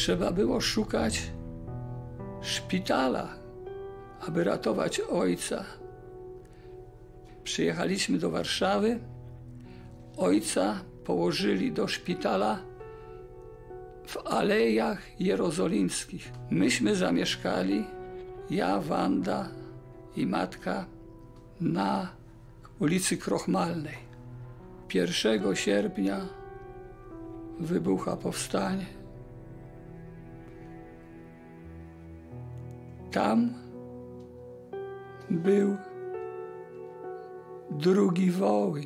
Trzeba było szukać szpitala, aby ratować ojca. Przyjechaliśmy do Warszawy. Ojca położyli do szpitala w Alejach Jerozolimskich. Myśmy zamieszkali, ja, Wanda i matka, na ulicy Krochmalnej. 1 sierpnia wybucha powstanie. Tam był drugi Wołyń.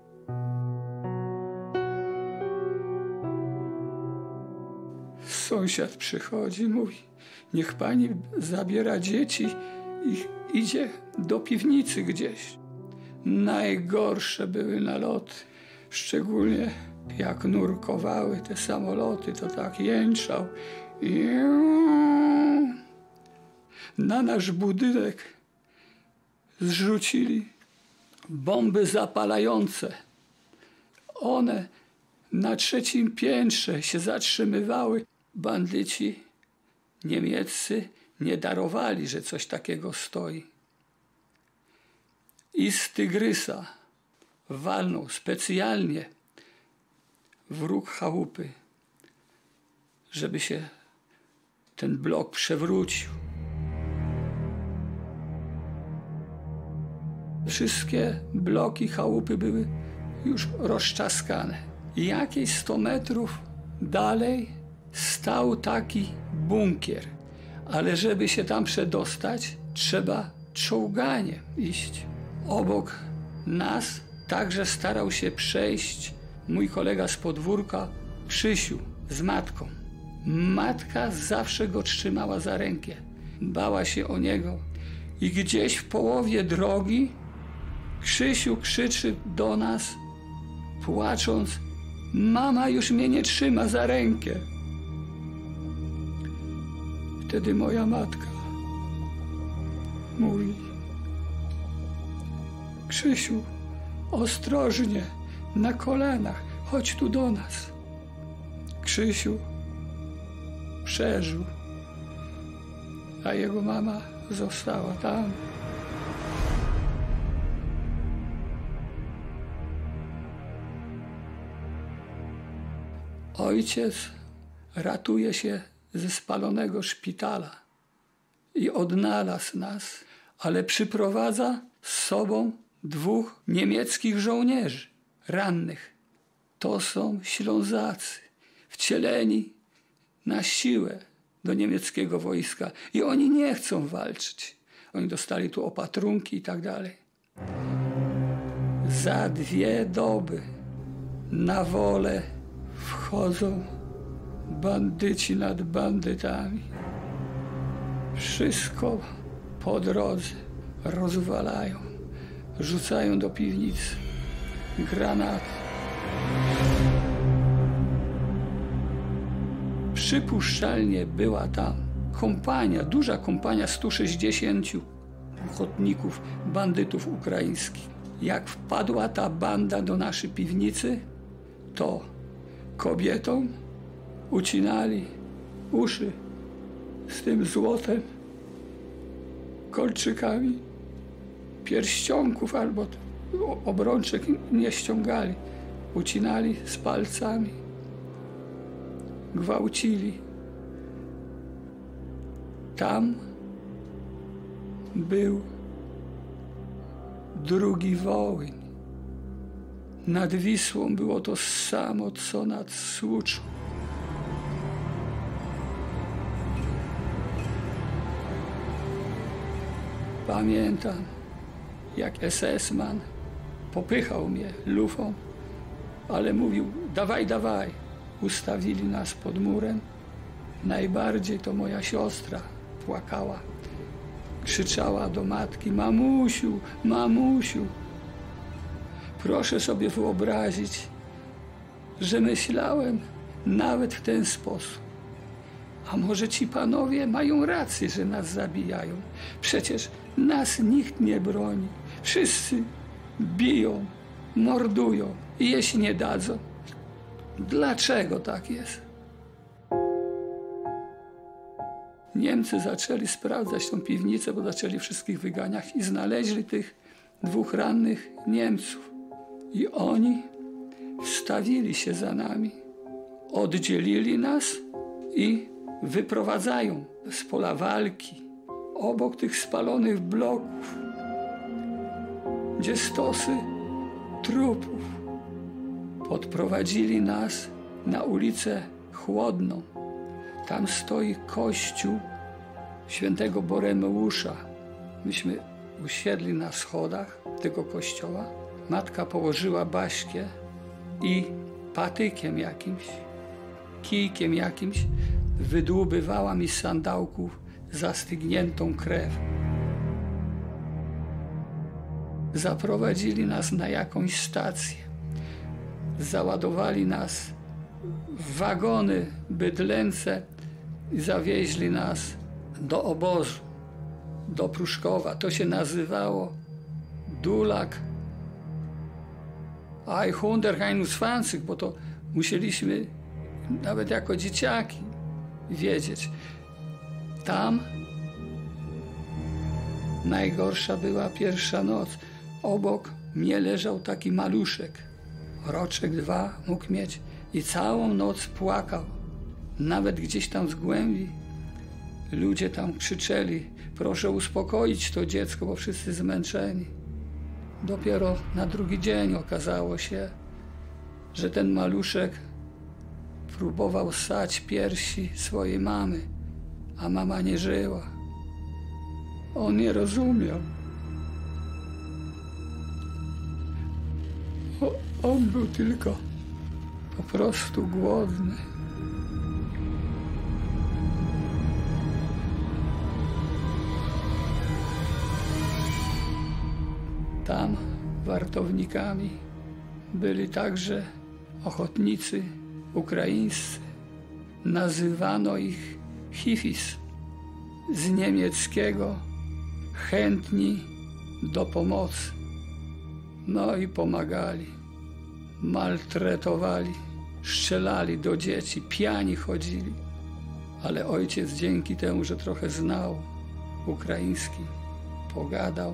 Sąsiad przychodzi, mówi: niech pani zabiera dzieci i idzie do piwnicy gdzieś. Najgorsze były naloty, szczególnie jak nurkowały te samoloty, to tak jęczał. Na nasz budynek zrzucili bomby zapalające. One na 3. piętrze się zatrzymywały. Bandyci niemieccy nie darowali, że coś takiego stoi. I z Tygrysa walnął specjalnie w róg chałupy, żeby się ten blok przewrócił. Wszystkie bloki chałupy były już rozczaskane. Jakieś 100 metrów dalej stał taki bunkier, ale żeby się tam przedostać, trzeba czołganiem iść. Obok nas także starał się przejść mój kolega z podwórka, Krzysiu, z matką. Matka zawsze go trzymała za rękę, bała się o niego i gdzieś w połowie drogi Krzysiu krzyczy do nas, płacząc: mama już mnie nie trzyma za rękę. Wtedy moja matka mówi: Krzysiu, ostrożnie, na kolanach, chodź tu do nas. Krzysiu przeżył, a jego mama została tam. Ojciec ratuje się ze spalonego szpitala i odnalazł nas, ale przyprowadza z sobą 2 niemieckich żołnierzy rannych. To są Ślązacy, wcieleni na siłę do niemieckiego wojska i oni nie chcą walczyć. Oni dostali tu opatrunki i tak dalej. Za 2 doby na wolę wchodzą bandyci nad bandytami. Wszystko po drodze rozwalają, rzucają do piwnicy granaty. Przypuszczalnie była tam kompania, duża kompania 160 ochotników, bandytów ukraińskich. Jak wpadła ta banda do naszej piwnicy, to kobietom ucinali uszy z tym złotem, kolczykami, pierścionków albo obrączek nie ściągali. Ucinali z palcami, gwałcili. Tam był drugi Wołyń. Nad Wisłą było to samo, co nad Słuczą. Pamiętam, jak SS-man popychał mnie lufą, ale mówił: dawaj, dawaj. Ustawili nas pod murem. Najbardziej to moja siostra płakała. Krzyczała do matki: mamusiu, mamusiu. Proszę sobie wyobrazić, że myślałem nawet w ten sposób. A może ci panowie mają rację, że nas zabijają? Przecież nas nikt nie broni. Wszyscy biją, mordują i jeść nie dadzą. Dlaczego tak jest? Niemcy zaczęli sprawdzać tą piwnicę, bo zaczęli wszystkich wyganiać i znaleźli tych 2 rannych Niemców. I oni wstawili się za nami, oddzielili nas i wyprowadzają z pola walki obok tych spalonych bloków, gdzie stosy trupów. Podprowadzili nas na ulicę Chłodną. Tam stoi kościół świętego Boremeusza. Myśmy usiedli na schodach tego kościoła. Matka położyła Baśkę i patykiem jakimś, kijkiem jakimś wydłubywała mi z sandałków zastygniętą krew. Zaprowadzili nas na jakąś stację. Załadowali nas w wagony bydlęce i zawieźli nas do obozu, do Pruszkowa. To się nazywało Dulag 121, bo to musieliśmy nawet jako dzieciaki wiedzieć. Tam najgorsza była pierwsza noc. Obok mnie leżał taki maluszek, roczek 2 mógł mieć i całą noc płakał. Nawet gdzieś tam z głębi ludzie tam krzyczeli: proszę uspokoić to dziecko, bo wszyscy zmęczeni. Dopiero na drugi dzień okazało się, że ten maluszek próbował ssać piersi swojej mamy, a mama nie żyła. On nie rozumiał. On był tylko po prostu głodny. Tam wartownikami byli także ochotnicy ukraińscy. Nazywano ich hifis, z niemieckiego chętni do pomocy. No i pomagali, maltretowali, strzelali do dzieci, pijani chodzili. Ale ojciec dzięki temu, że trochę znał ukraiński, pogadał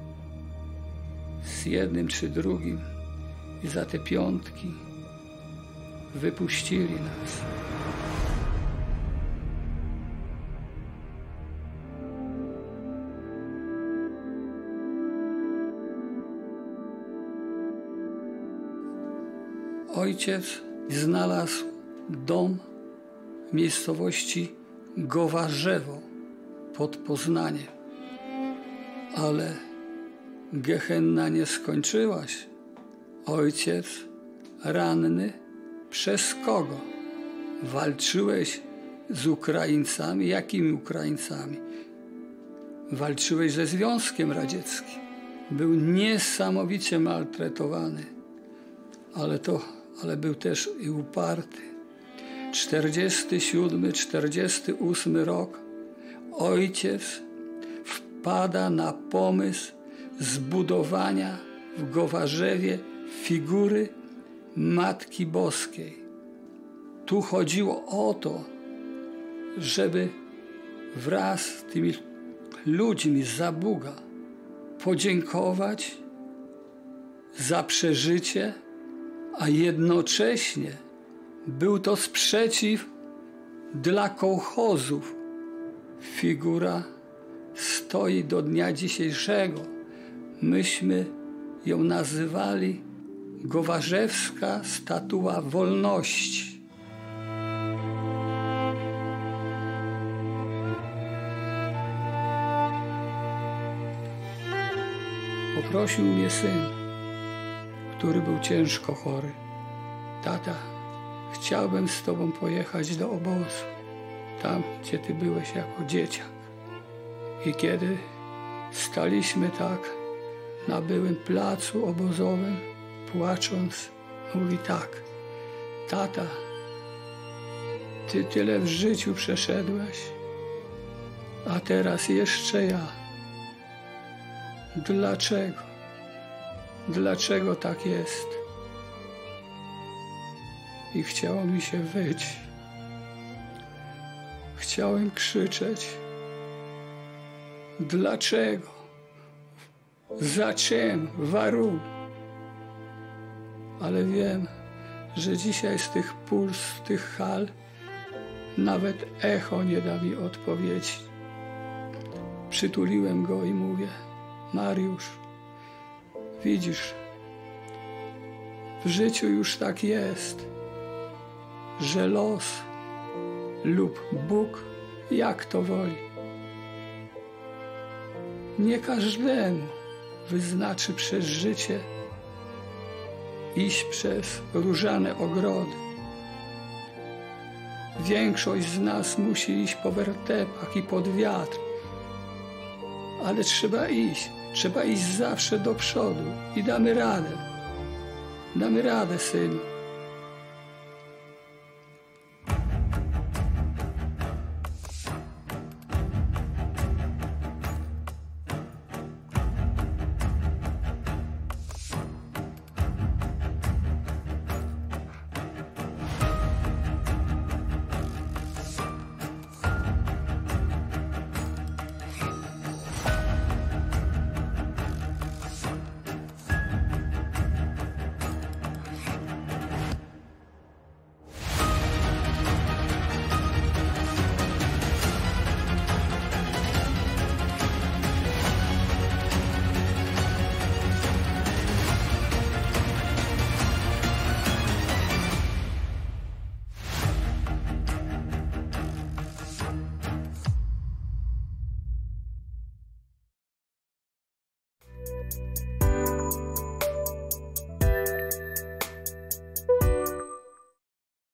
z jednym czy drugim i za te piątki wypuścili nas. Ojciec znalazł dom w miejscowości Gowarzewo pod Poznaniem. Ale gehenna nie skończyła się. Ojciec ranny przez kogo? Walczyłeś z Ukraińcami? Jakimi Ukraińcami? Walczyłeś ze Związkiem Radzieckim. Był niesamowicie maltretowany, ale był też i uparty. 47, 48 rok ojciec wpada na pomysł zbudowania w Gowarzewie figury Matki Boskiej. Tu chodziło o to, żeby wraz z tymi ludźmi z Zabuga podziękować za przeżycie, a jednocześnie był to sprzeciw dla kołchozów. Figura stoi do dnia dzisiejszego. Myśmy ją nazywali Gowarzewska Statua Wolności. Poprosił mnie syn, który był ciężko chory: tata, chciałbym z tobą pojechać do obozu, tam gdzie ty byłeś jako dzieciak. I kiedy staliśmy tak na byłym placu obozowym, płacząc, mówi tak: tata, ty tyle w życiu przeszedłeś, a teraz jeszcze ja. Dlaczego? Dlaczego tak jest? I chciało mi się wyć. Chciałem krzyczeć. Dlaczego? Zaczem? Warum? Ale wiem, że dzisiaj z tych puls, z tych hal nawet echo nie da mi odpowiedzi. Przytuliłem go i mówię: Mariusz, widzisz, w życiu już tak jest, że los lub Bóg, jak to woli, nie każdemu wyznaczy przez życie iść przez różane ogrody. Większość z nas musi iść po wertepach i pod wiatr, ale trzeba iść zawsze do przodu i damy radę, synu.